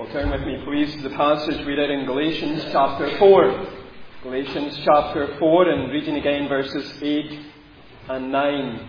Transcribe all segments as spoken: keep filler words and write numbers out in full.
Turn with me, please, to the passage we read in Galatians chapter four. Galatians chapter four, and reading again verses eight and nine.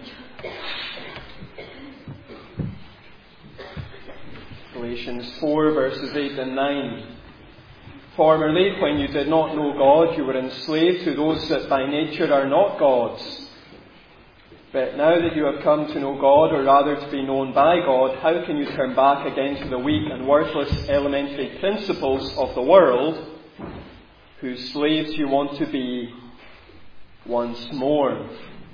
Galatians four, verses eight and nine. Formerly, when you did not know God, you were enslaved to those that by nature are not gods. But now that you have come to know God, or rather to be known by God, how can you turn back again to the weak and worthless elementary principles of the world, whose slaves you want to be once more?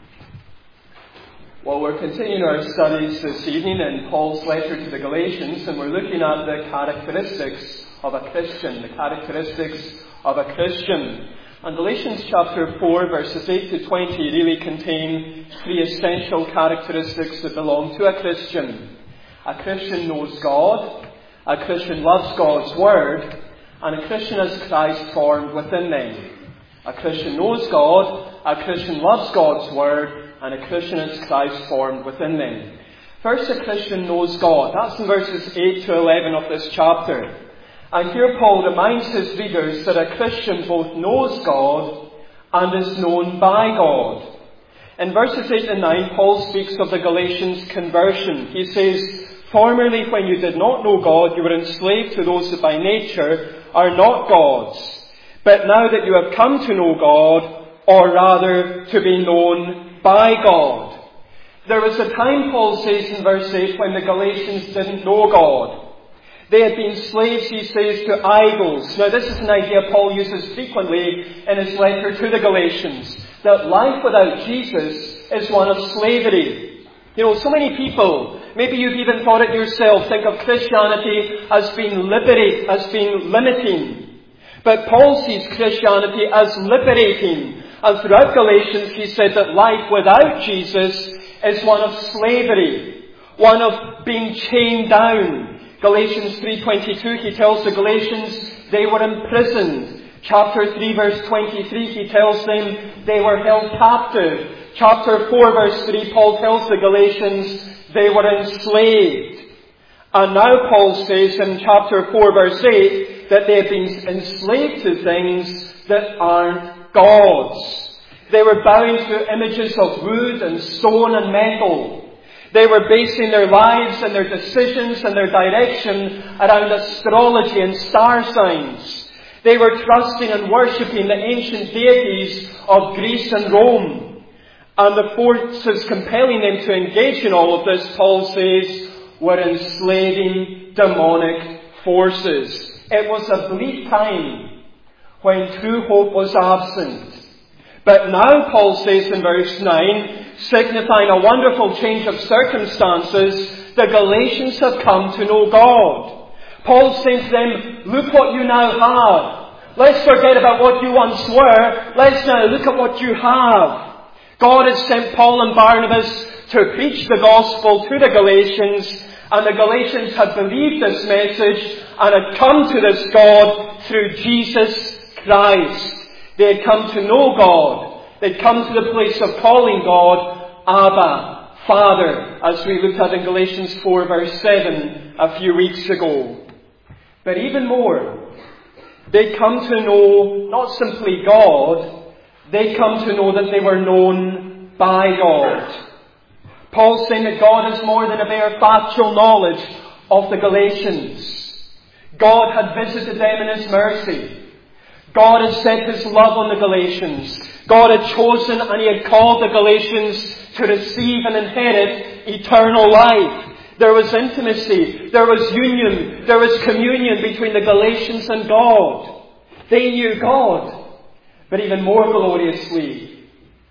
Well, we're continuing our studies this evening in Paul's letter to the Galatians, and we're looking at the characteristics of a Christian, the characteristics of a Christian. And Galatians chapter four, verses eight to twenty really contain three essential characteristics that belong to a Christian. A Christian knows God, a Christian loves God's Word, and a Christian has Christ formed within them. A Christian knows God, a Christian loves God's Word, and a Christian has Christ formed within them. First, a Christian knows God. That's in verses eight to eleven of this chapter. And here Paul reminds his readers that a Christian both knows God and is known by God. In verses eight and nine, Paul speaks of the Galatians' conversion. He says, "Formerly, when you did not know God, you were enslaved to those that by nature are not gods. But now that you have come to know God, or rather to be known by God." There was a time, Paul says in verse eight, when the Galatians didn't know God. They had been slaves, he says, to idols. Now, this is an idea Paul uses frequently in his letter to the Galatians, that life without Jesus is one of slavery. You know, so many people, maybe you've even thought it yourself, think of Christianity as being liberate, as being limiting. But Paul sees Christianity as liberating. And throughout Galatians, he said that life without Jesus is one of slavery, one of being chained down. Galatians three twenty-two, he tells the Galatians they were imprisoned. Chapter three, verse twenty-three, he tells them they were held captive. Chapter four, verse three, Paul tells the Galatians they were enslaved. And now Paul says in chapter four, verse eight, that they have been enslaved to things that aren't gods. They were bound to images of wood and stone and metal. They were basing their lives and their decisions and their direction around astrology and star signs. They were trusting and worshipping the ancient deities of Greece and Rome. And the forces compelling them to engage in all of this, Paul says, were enslaving demonic forces. It was a bleak time when true hope was absent. But now, Paul says in verse nine, signifying a wonderful change of circumstances, the Galatians have come to know God. Paul says to them, look what you now have. Let's forget about what you once were. Let's now look at what you have. God has sent Paul and Barnabas to preach the gospel to the Galatians, and the Galatians had believed this message and had come to this God through Jesus Christ. They had come to know God. They'd come to the place of calling God Abba, Father, as we looked at in Galatians four, verse seven a few weeks ago. But even more, they'd come to know not simply God, they'd come to know that they were known by God. Paul's saying that God is more than a bare factual knowledge of the Galatians. God had visited them in His mercy. God had set His love on the Galatians. God had chosen and He had called the Galatians to receive and inherit eternal life. There was intimacy, there was union, there was communion between the Galatians and God. They knew God, but even more gloriously,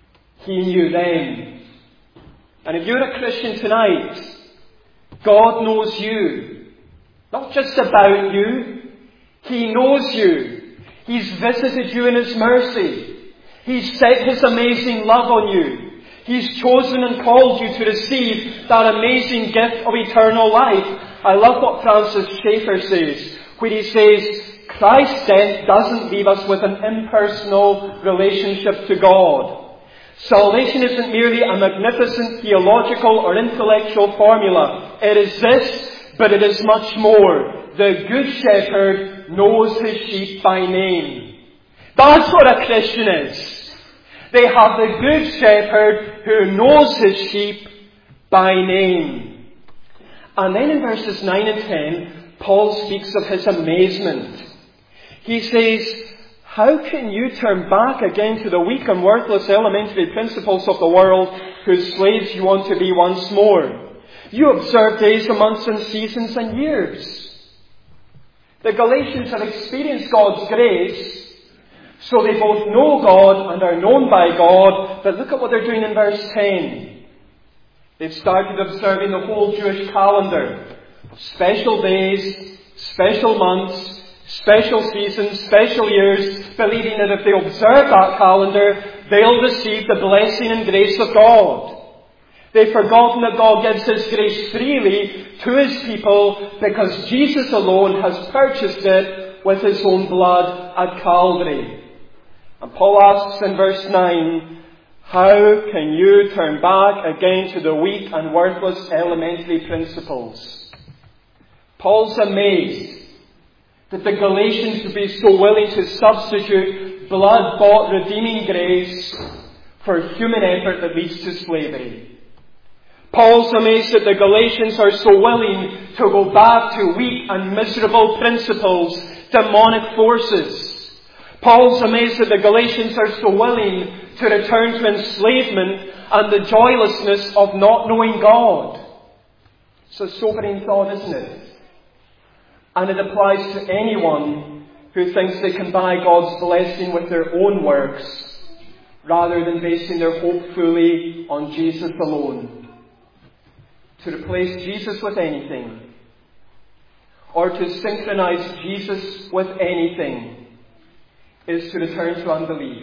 He knew them. And if you're a Christian tonight, God knows you. Not just about you, He knows you. He's visited you in His mercy. He's set His amazing love on you. He's chosen and called you to receive that amazing gift of eternal life. I love what Francis Schaeffer says, where he says, Christ's death doesn't leave us with an impersonal relationship to God. Salvation isn't merely a magnificent theological or intellectual formula. It is this, but it is much more. the Good Shepherd knows his sheep by name. That's what a Christian is. They have the Good Shepherd who knows his sheep by name. And then in verses nine and ten, Paul speaks of his amazement. He says, how can you turn back again to the weak and worthless elementary principles of the world whose slaves you want to be once more? You observe days and months and seasons and years. The Galatians have experienced God's grace, so they both know God and are known by God. But look at what they're doing in verse ten. They've started observing the whole Jewish calendar of special days, special months, special seasons, special years, believing that if they observe that calendar, they'll receive the blessing and grace of God. They've forgotten that God gives His grace freely to His people because Jesus alone has purchased it with His own blood at Calvary. And Paul asks in verse nine, how can you turn back again to the weak and worthless elementary principles? Paul's amazed that the Galatians would be so willing to substitute blood-bought redeeming grace for human effort that leads to slavery. Paul's amazed that the Galatians are so willing to go back to weak and miserable principles, demonic forces. Paul's amazed that the Galatians are so willing to return to enslavement and the joylessness of not knowing God. It's a sobering thought, isn't it? And it applies to anyone who thinks they can buy God's blessing with their own works rather than basing their hope fully on Jesus alone. To replace Jesus with anything, or to synchronize Jesus with anything, is to return to unbelief.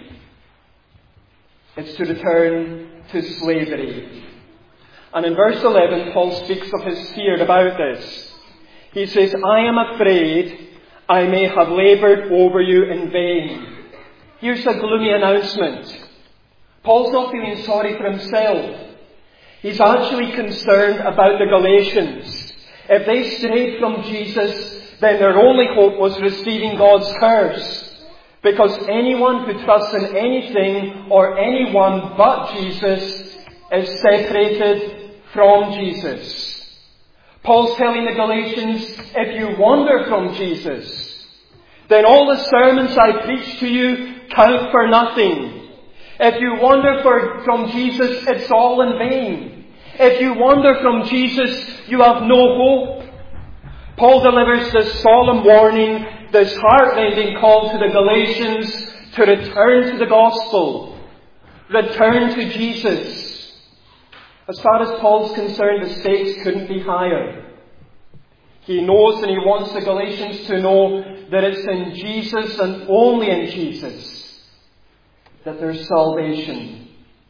It's to return to slavery. And in verse eleven, Paul speaks of his fear about this. He says, I am afraid I may have laboured over you in vain. Here's a gloomy announcement. Paul's not feeling sorry for himself. He's actually concerned about the Galatians. If they strayed from Jesus, then their only hope was receiving God's curse. Because anyone who trusts in anything or anyone but Jesus is separated from Jesus. Paul's telling the Galatians, if you wander from Jesus, then all the sermons I preach to you count for nothing. If you wander for, from Jesus, it's all in vain. If you wander from Jesus, you have no hope. Paul delivers this solemn warning, this heart-rending call to the Galatians to return to the gospel. Return to Jesus. As far as Paul's concerned, the stakes couldn't be higher. He knows and he wants the Galatians to know that it's in Jesus and only in Jesus that there's salvation.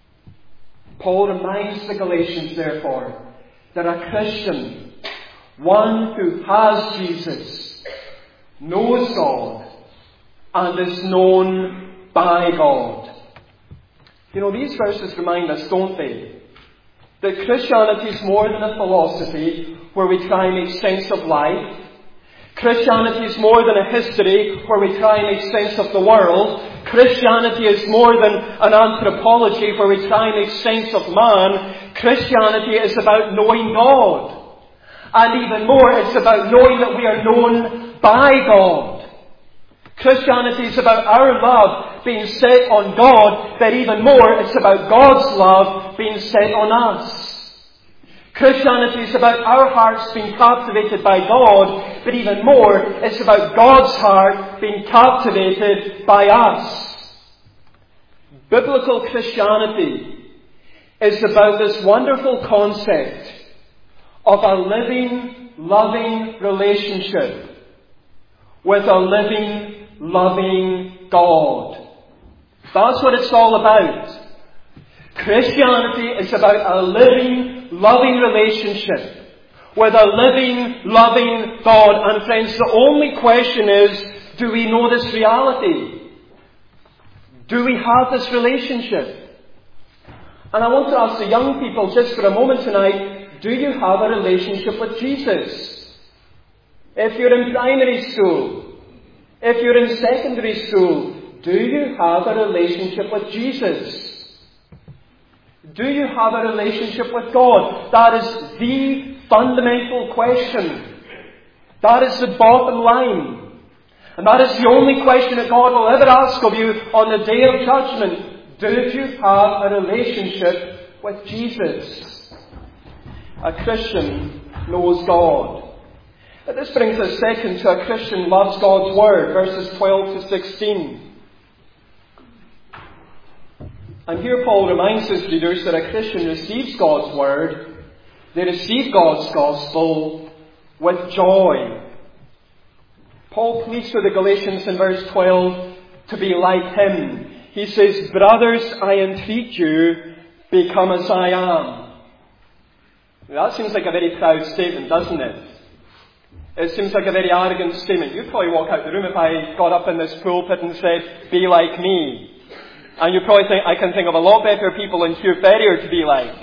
Paul reminds the Galatians, therefore, that a Christian, one who has Jesus, knows God and is known by God. You know, these verses remind us, don't they, that Christianity is more than a philosophy where we try and make sense of life. Christianity is more than a history where we try and make sense of the world. Christianity is more than an anthropology where we try and make sense of man. Christianity is about knowing God. And even more, it's about knowing that we are known by God. Christianity is about our love being set on God, but even more, it's about God's love being set on us. Christianity is about our hearts being captivated by God, but even more, it's about God's heart being captivated by us. Biblical Christianity is about this wonderful concept of a living, loving relationship with a living, loving God. That's what it's all about. Christianity is about a living, loving relationship with a living, loving God. And friends, the only question is, do we know this reality? Do we have this relationship? And I want to ask the young people just for a moment tonight, do you have a relationship with Jesus? if you're in primary school, if you're in secondary school, do you have a relationship with Jesus? Do you have a relationship with God? That is the fundamental question. That is the bottom line. And that is the only question that God will ever ask of you on the day of judgment. Do you have a relationship with Jesus? A Christian knows God. But this brings us second to a Christian loves God's Word, verses twelve to sixteen. And here Paul reminds his readers that a Christian receives God's Word, they receive God's Gospel with joy. Paul pleads for the Galatians in verse twelve to be like him. He says, "Brothers, I entreat you, become as I am." That seems like a very proud statement, doesn't it? It seems like a very arrogant statement. You'd probably walk out the room if I got up in this pulpit and said, "Be like me." And you probably think, I can think of a lot better people in Hugh Ferrier to be like.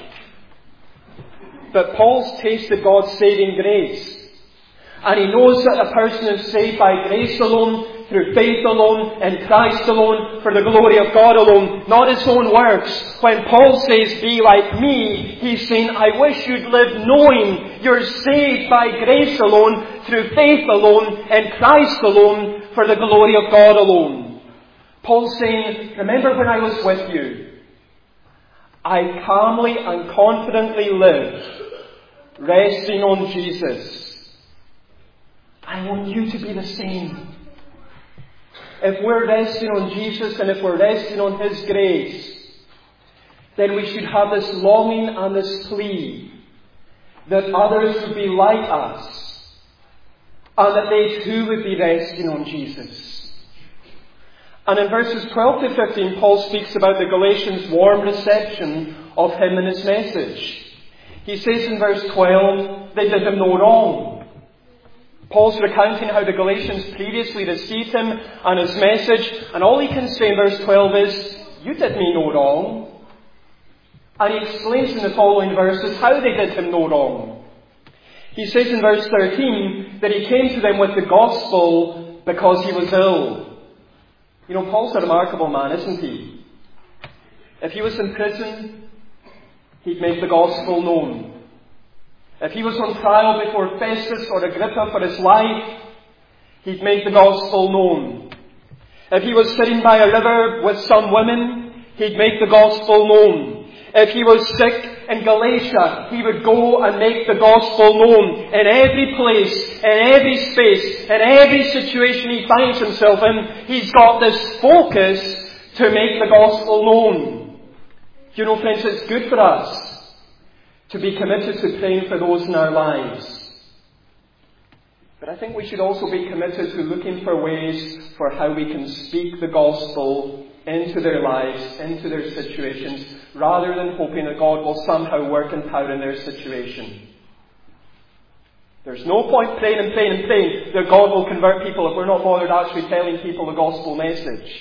But Paul's tasted God's saving grace. And he knows that a person is saved by grace alone, through faith alone, in Christ alone, for the glory of God alone, not his own works. When Paul says, "Be like me," he's saying, I wish you'd live knowing you're saved by grace alone, through faith alone, in Christ alone, for the glory of God alone. Paul's saying, remember when I was with you, I calmly and confidently lived, resting on Jesus. I want you to be the same. If we're resting on Jesus and if we're resting on His grace, then we should have this longing and this plea that others would be like us and that they too would be resting on Jesus. And in verses twelve to fifteen, Paul speaks about the Galatians' warm reception of him and his message. He says in verse twelve, they did him no wrong. Paul's recounting how the Galatians previously received him and his message, and all he can say in verse twelve is, you did me no wrong. And he explains in the following verses how they did him no wrong. He says in verse thirteen that he came to them with the gospel because he was ill. You know, Paul's a remarkable man, isn't he? If he was in prison, he'd make the gospel known. If he was on trial before Festus or Agrippa for his life, he'd make the gospel known. If he was sitting by a river with some women, he'd make the gospel known. If he was sick in Galatia, he would go and make the gospel known in every place, in every space, in every situation he finds himself in. He's got this focus to make the gospel known. You know, friends, it's good for us to be committed to praying for those in our lives. But I think we should also be committed to looking for ways for how we can speak the gospel into their lives, into their situations, rather than hoping that God will somehow work in power in their situation. There's no point praying and praying and praying that God will convert people if we're not bothered actually telling people the gospel message.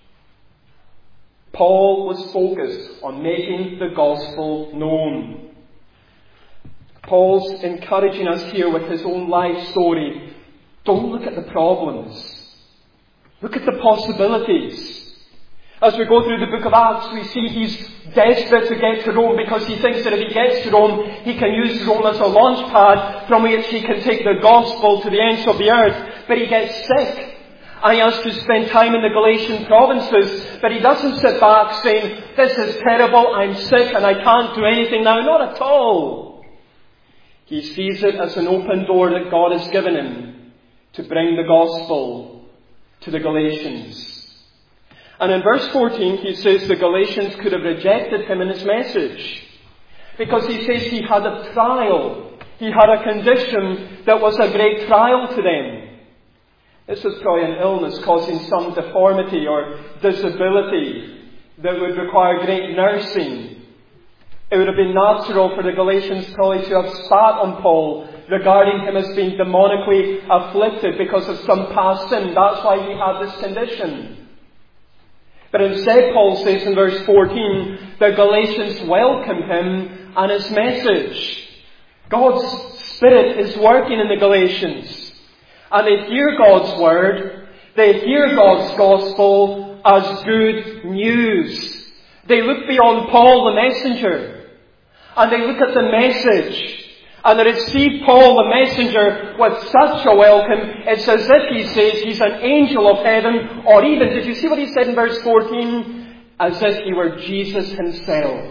Paul was focused on making the gospel known. Paul's encouraging us here with his own life story. Don't look at the problems. Look at the possibilities. As we go through the book of Acts, we see he's desperate to get to Rome because he thinks that if he gets to Rome, he can use Rome as a launch pad from which he can take the gospel to the ends of the earth. But he gets sick. And he has to spend time in the Galatian provinces. But he doesn't sit back saying, this is terrible, I'm sick and I can't do anything now. Not at all. He sees it as an open door that God has given him to bring the gospel to the Galatians. And in verse fourteen, he says the Galatians could have rejected him and his message. Because he says he had a trial. He had a condition that was a great trial to them. This was probably an illness causing some deformity or disability that would require great nursing. It would have been natural for the Galatians probably to have spat on Paul regarding him as being demonically afflicted because of some past sin. That's why he had this condition. But instead, Paul says in verse fourteen, the Galatians welcome him and his message. God's Spirit is working in the Galatians. and they hear God's Word, they hear God's Gospel as good news. They look beyond Paul the messenger, and they look at the message, and they receive Paul the messenger with such a welcome. It's as if he says he's an angel of heaven, or even, did you see what he said in verse fourteen? As if he were Jesus himself.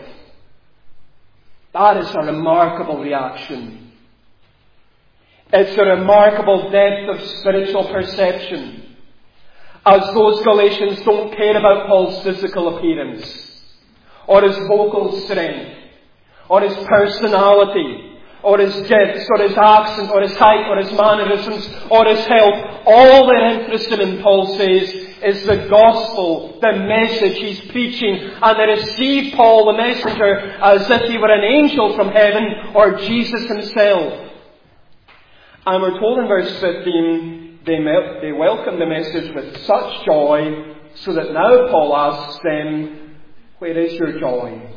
That is a remarkable reaction. It's a remarkable depth of spiritual perception. As those Galatians don't care about Paul's physical appearance, or his vocal strength, or his personality, or his gifts, or his accent, or his height, or his mannerisms, or his health. All they're interested in, Paul says, is the gospel, the message he's preaching. And they receive Paul the messenger as if he were an angel from heaven, or Jesus himself. And we're told in verse fifteen, they, me- they welcome the message with such joy, so that now Paul asks them, where is your joy?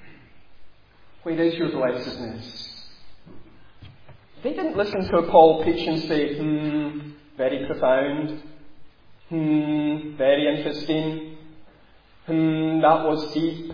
Where is your blessedness? They didn't listen to Paul preach and say, hmm, very profound. Hmm, very interesting. Hmm, that was deep.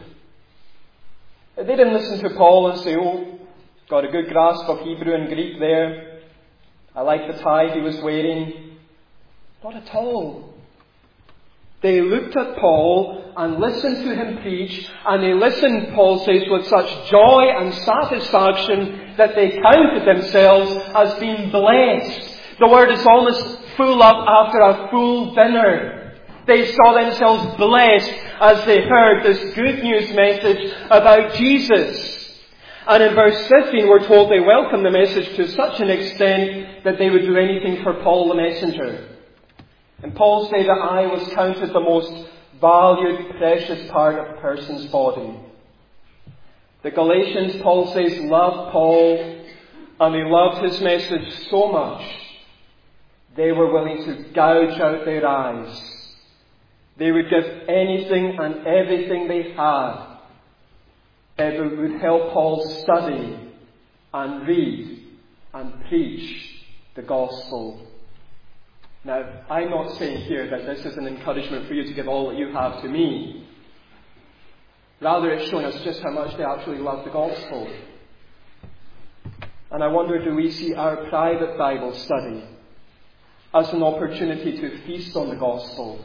They didn't listen to Paul and say, oh, got a good grasp of Hebrew and Greek there. I like the tie he was wearing. Not at all. They looked at Paul and listened to him preach, and they listened, Paul says, with such joy and satisfaction that they counted themselves as being blessed. The word is almost full up after a full dinner. They saw themselves blessed as they heard this good news message about Jesus. And in verse fifteen we're told they welcomed the message to such an extent that they would do anything for Paul the messenger. And Paul said that eye was counted the most valued, precious part of a person's body. The Galatians, Paul says, loved Paul, and they loved his message so much, they were willing to gouge out their eyes. They would give anything and everything they had if it would help Paul study and read and preach the gospel. Now, I'm not saying here that this is an encouragement for you to give all that you have to me. Rather, it's showing us just how much they actually love the gospel. And I wonder, do we see our private Bible study as an opportunity to feast on the gospel,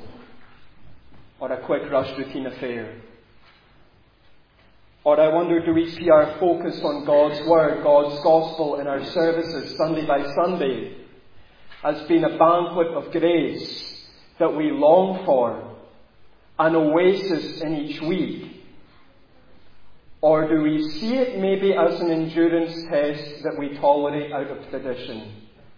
or a quick rush routine affair? Or I wonder, do we see our focus on God's Word, God's gospel in our services Sunday by Sunday as being a banquet of grace that we long for, an oasis in each week? Or do we see it maybe as an endurance test that we tolerate out of tradition?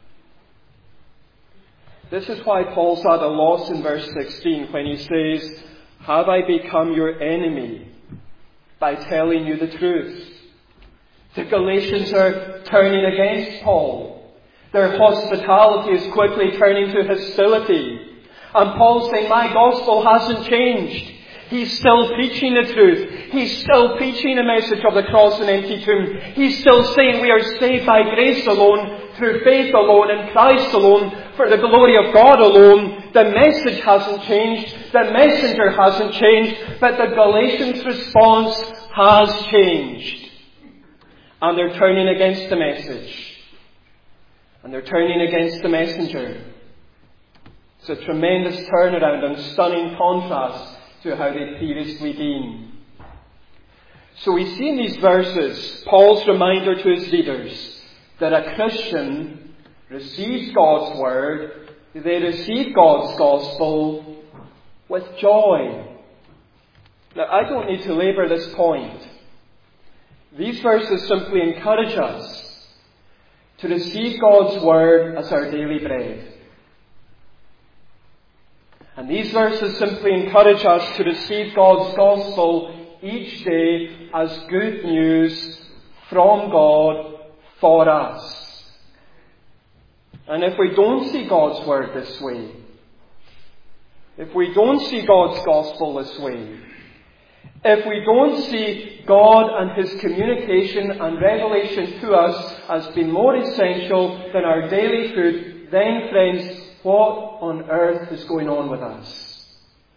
This is why Paul's at a loss in verse sixteen when he says, have I become your enemy by telling you the truth? The Galatians are turning against Paul. Their hospitality is quickly turning to hostility. And Paul's saying, my gospel hasn't changed. He's still preaching the truth. He's still preaching the message of the cross and empty tomb. He's still saying we are saved by grace alone, through faith alone, in Christ alone, for the glory of God alone. The message hasn't changed. The messenger hasn't changed. But the Galatians' response has changed. And they're turning against the message. And they're turning against the messenger. It's a tremendous turnaround and stunning contrast to how they'd previously been. So we see in these verses Paul's reminder to his readers that a Christian receives God's Word, they receive God's gospel with joy. Now, I don't need to labour this point. These verses simply encourage us to receive God's Word as our daily bread. And these verses simply encourage us to receive God's gospel each day as good news from God for us. And if we don't see God's Word this way, if we don't see God's gospel this way, if we don't see God and His communication and revelation to us as being more essential than our daily food, then, friends, what on earth is going on with us?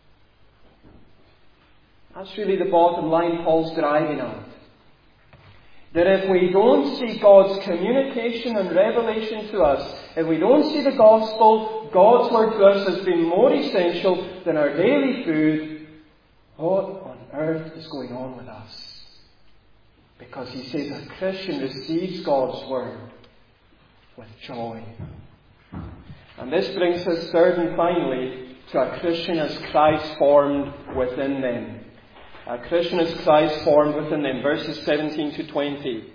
That's really the bottom line Paul's driving at. That if we don't see God's communication and revelation to us, if we don't see the gospel, God's word to us as being more essential than our daily food, what on earth is going on with us? Because he says a Christian receives God's word with joy. And this brings us third and finally to a Christian as Christ formed within them. A Christian as Christ formed within them. Verses seventeen to twenty.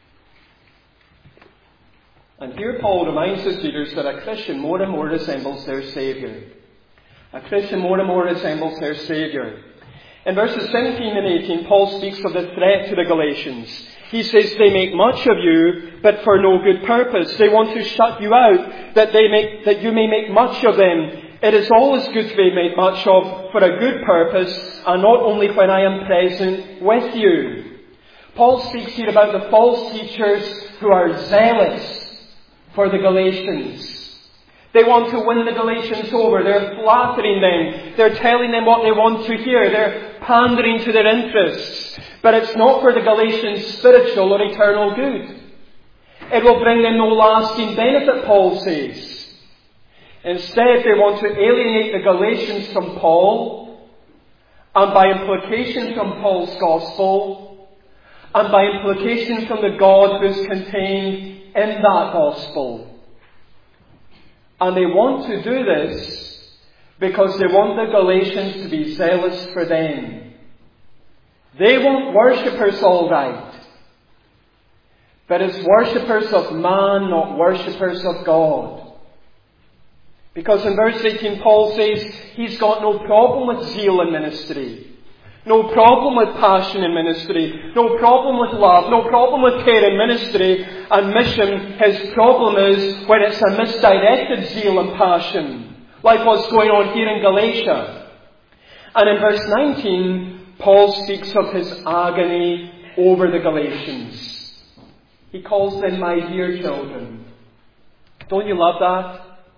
And here Paul reminds his readers that a Christian more and more resembles their Saviour. A Christian more and more resembles their Saviour. In verses seventeen and eighteen, Paul speaks of the threat to the Galatians. He says they make much of you, but for no good purpose. They want to shut you out, that they make, that you may make much of them. It is always good to be made much of for a good purpose, and not only when I am present with you. Paul speaks here about the false teachers who are zealous for the Galatians. They want to win the Galatians over. They're flattering them. They're telling them what they want to hear. They're pandering to their interests. But it's not for the Galatians' spiritual or eternal good. It will bring them no lasting benefit, Paul says. Instead, they want to alienate the Galatians from Paul, and by implication from Paul's gospel, and by implication from the God who is contained in that gospel. And they want to do this because they want the Galatians to be zealous for them. They want worshippers, all right. But it's worshippers of man, not worshippers of God. Because in verse eighteen, Paul says he's got no problem with zeal in ministry. No problem with passion in ministry. No problem with love. No problem with care in ministry and mission. His problem is when it's a misdirected zeal and passion, like what's going on here in Galatia. And in verse nineteen, Paul speaks of his agony over the Galatians. He calls them my dear children. Don't you love that?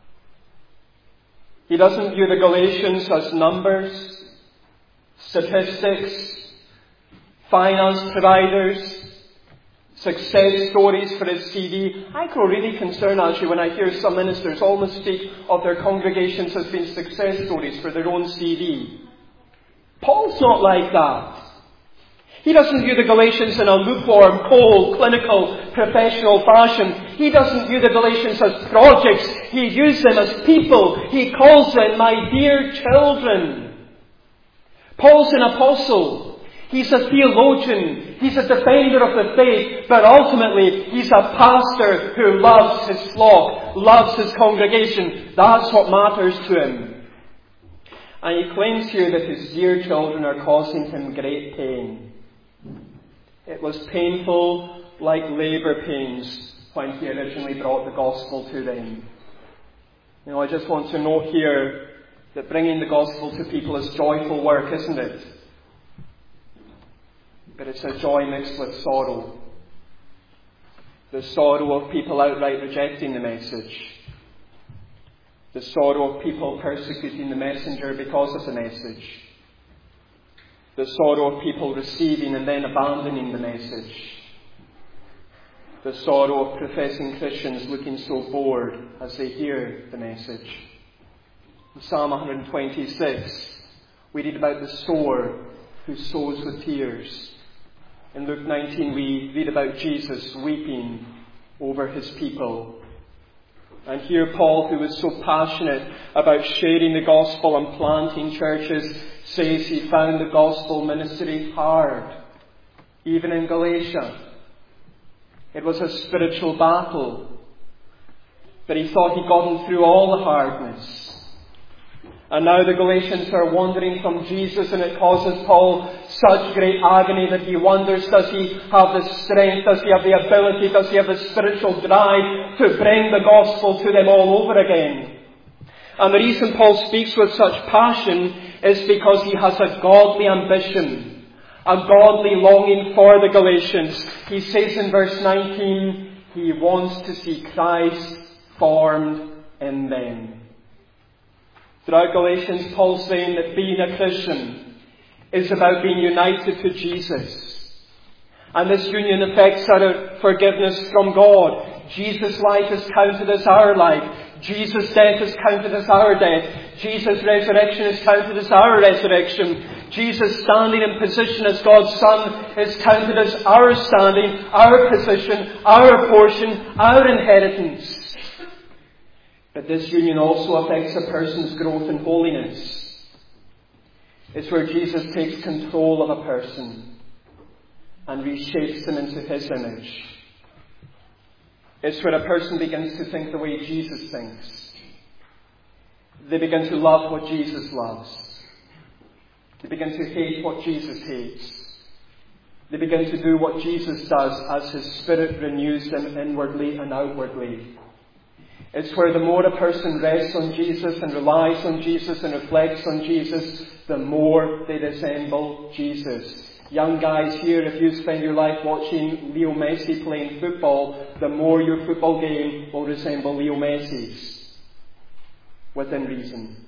He doesn't view the Galatians as numbers, statistics, finance providers, success stories for his C D. I grow really concerned actually when I hear some ministers almost speak of their congregations as being success stories for their own C D. Paul's not like that. He doesn't view the Galatians in a lukewarm, cold, clinical, professional fashion. He doesn't view the Galatians as projects. He views them as people. He calls them my dear children. Paul's an apostle. He's a theologian. He's a defender of the faith. But ultimately, he's a pastor who loves his flock, loves his congregation. That's what matters to him. And he claims here that his dear children are causing him great pain. It was painful like labour pains when he originally brought the gospel to them. You know, I just want to note here that bringing the gospel to people is joyful work, isn't it? But it's a joy mixed with sorrow. The sorrow of people outright rejecting the message. The sorrow of people persecuting the messenger because of the message. The sorrow of people receiving and then abandoning the message. The sorrow of professing Christians looking so bored as they hear the message. In Psalm one twenty-six, we read about the sower who sows with tears. In Luke nineteen, we read about Jesus weeping over his people. And here Paul, who was so passionate about sharing the gospel and planting churches, says he found the gospel ministry hard, even in Galatia. It was a spiritual battle, but he thought he'd gotten through all the hardness. And now the Galatians are wandering from Jesus, and it causes Paul such great agony that he wonders, does he have the strength, does he have the ability, does he have the spiritual drive to bring the gospel to them all over again? And the reason Paul speaks with such passion is because he has a godly ambition, a godly longing for the Galatians. He says in verse nineteen, he wants to see Christ formed in them. Throughout Galatians, Paul's saying that being a Christian is about being united to Jesus. And this union affects our forgiveness from God. Jesus' life is counted as our life. Jesus' death is counted as our death. Jesus' resurrection is counted as our resurrection. Jesus' standing in position as God's Son is counted as our standing, our position, our portion, our inheritance. But this union also affects a person's growth in holiness. It's where Jesus takes control of a person and reshapes them into His image. It's where a person begins to think the way Jesus thinks. They begin to love what Jesus loves. They begin to hate what Jesus hates. They begin to do what Jesus does as His Spirit renews them inwardly and outwardly. It's where the more a person rests on Jesus and relies on Jesus and reflects on Jesus, the more they resemble Jesus. Young guys here, if you spend your life watching Leo Messi playing football, the more your football game will resemble Leo Messi's. Within reason.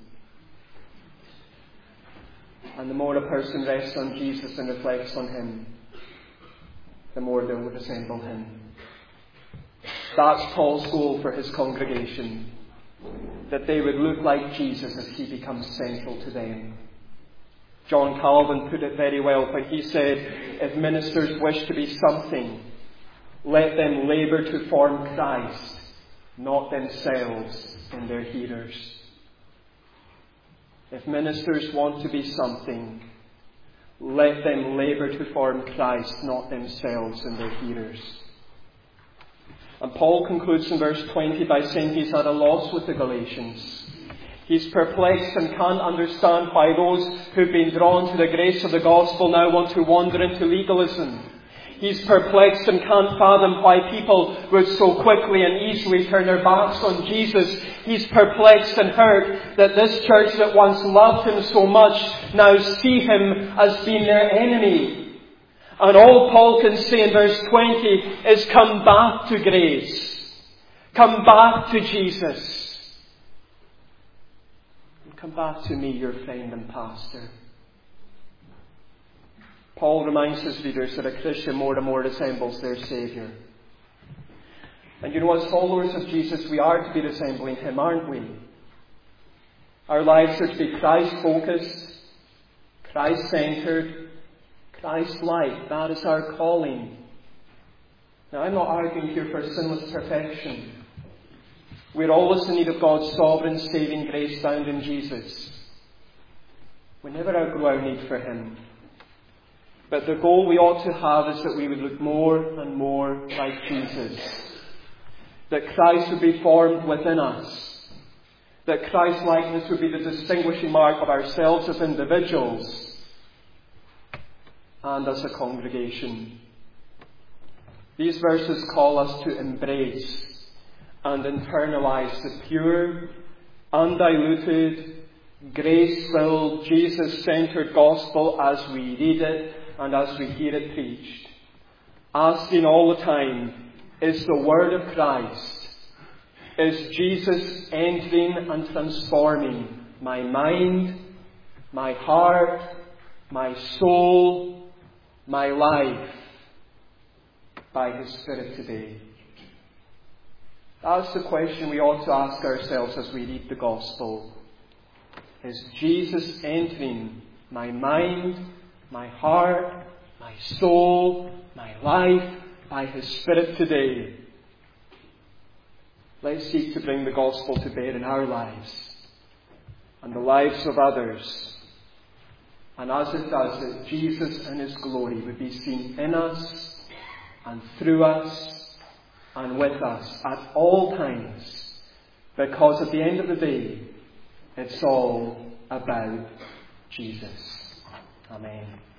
And the more a person rests on Jesus and reflects on Him, the more they will resemble Him. That's Paul's goal for his congregation. That they would look like Jesus as He becomes central to them. John Calvin put it very well when he said, if ministers wish to be something, let them labour to form Christ, not themselves in their hearers. If ministers want to be something, let them labour to form Christ, not themselves in their hearers. And Paul concludes in verse twenty by saying he's at a loss with the Galatians. He's perplexed and can't understand why those who've been drawn to the grace of the gospel now want to wander into legalism. He's perplexed and can't fathom why people would so quickly and easily turn their backs on Jesus. He's perplexed and hurt that this church that once loved Him so much now see Him as being their enemy. And all Paul can say in verse twenty is, come back to grace. Come back to Jesus. Come back to me, your friend and pastor. Paul reminds his readers that a Christian more and more resembles their Saviour. And you know, as followers of Jesus, we are to be resembling Him, aren't we? Our lives are to be Christ-focused, Christ-centred, Christ-like. That is our calling. Now, I'm not arguing here for sinless perfection. We're always in need of God's sovereign saving grace found in Jesus. We never outgrow our need for Him. But the goal we ought to have is that we would look more and more like Jesus. That Christ would be formed within us. That Christ-likeness would be the distinguishing mark of ourselves as individuals and as a congregation. These verses call us to embrace and internalize the pure, undiluted, grace-filled, Jesus-centered gospel as we read it and as we hear it preached. Asking all the time, is the word of Christ, is Jesus entering and transforming my mind, my heart, my soul, my life by His Spirit today? That's the question we ought to ask ourselves as we read the Gospel. Is Jesus entering my mind, my heart, my soul, my life by His Spirit today? Let's seek to bring the Gospel to bear in our lives and the lives of others. And as it does, that Jesus and His glory would be seen in us and through us and with us at all times, because at the end of the day, it's all about Jesus. Amen.